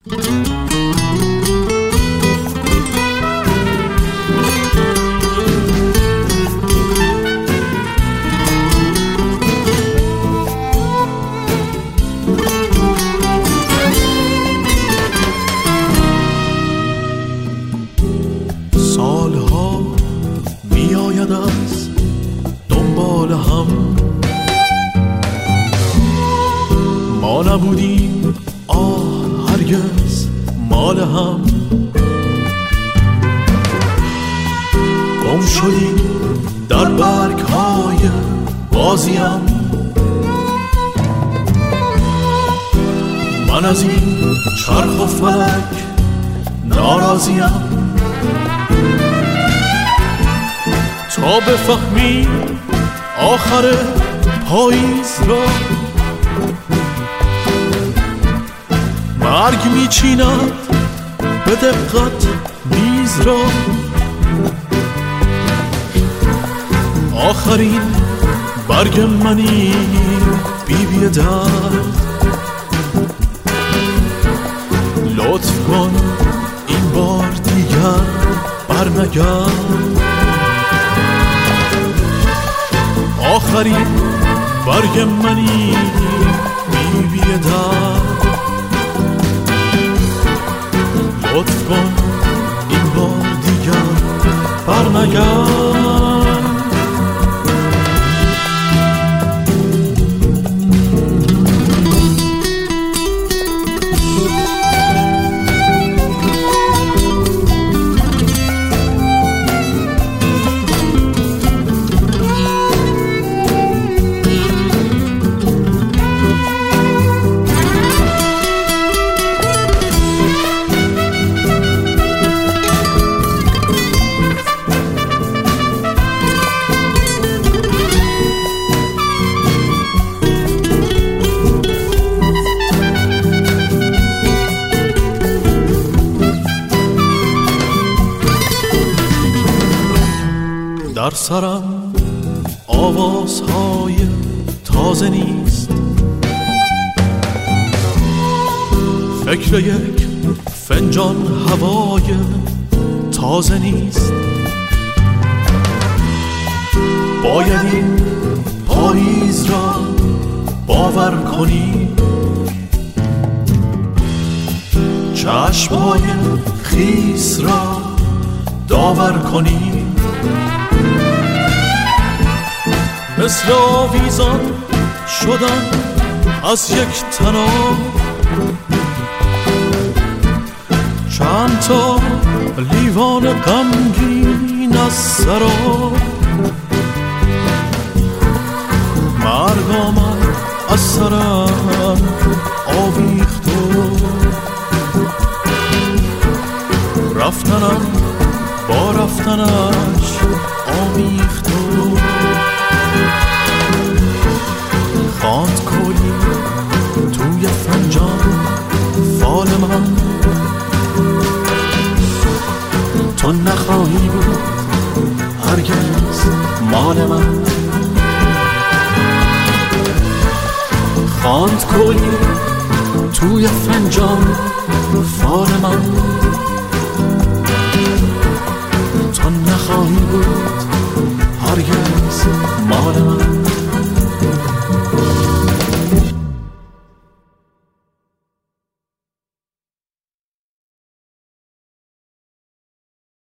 سالها می آید از دنبال هم، ما نبودیم هرگز مال هم، گم شدیم در برگ های بازیم. من از این چرخ و فلک ناراضیم، تا بفهمی آخر پاییز را مرگ میچیند به دقت میز را. آخرین برگ منی بی درد، لطف کن این بار دیگر برنگرد. آخرین برگ منی بی درد، لطف کن این بار دیگر برنگرد. در سرم آوازهای تازه نیست، فکر یک فنجان هوای تازه نیست. باید این پاییز را باور کنی، چشمهای خیس را داور کنی. مثل آویزان شدن از یک تناب، چند تا لیوان غمگین از سراب. مرگ آمد از سرم آویخت و رفتنم با رفتنش آمیخت و خواند کلی توی فنجان فال من. تو نخواهی بود هرگز مال من، خواند کلی توی فنجان فال من. تو نخواهی بود هرگز مال من.